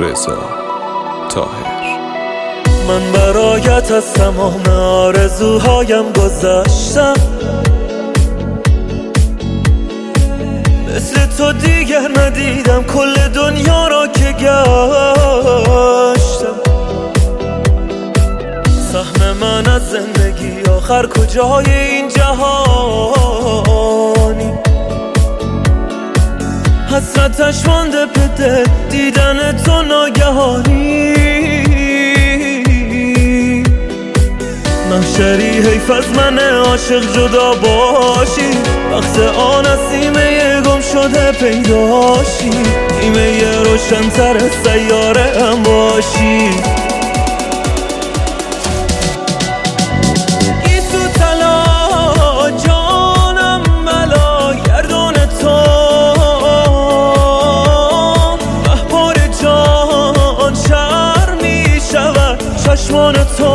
رضا طاهر. من برایت از تمام آرزوهایم گذشتم، مثل تو دیگر ندیدم کل دنیا را که گشتم. سهم من از زندگی آخر کجای این جهانی، حسرتش مانده به دل دیدن تو ناگهانی. محشری حیف از من عاشق جدا باشی، وقت آن از سیمه گم شده پیداشی، نیمه روشن‌تر سیاره هم باشی. گیسو طلا جانم بلا گردون تو، احبار جان شر می شود چشمان تو.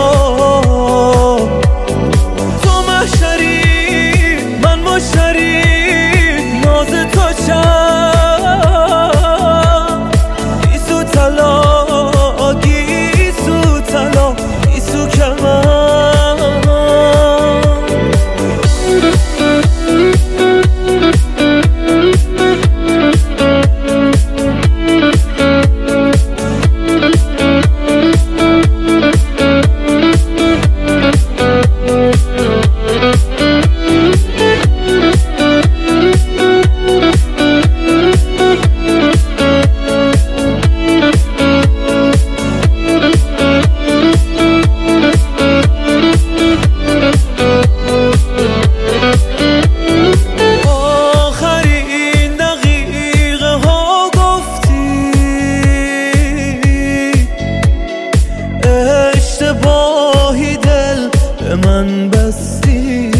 من بستی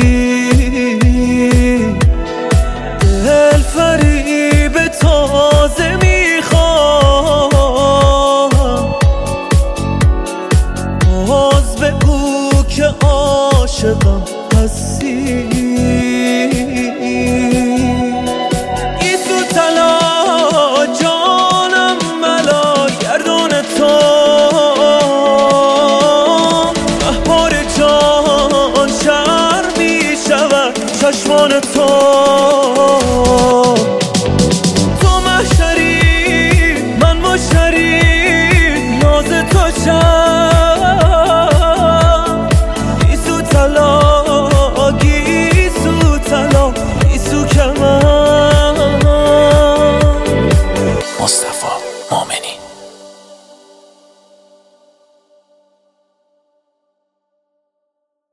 دل فریب تازه میخوام، باز بگو که عاشقم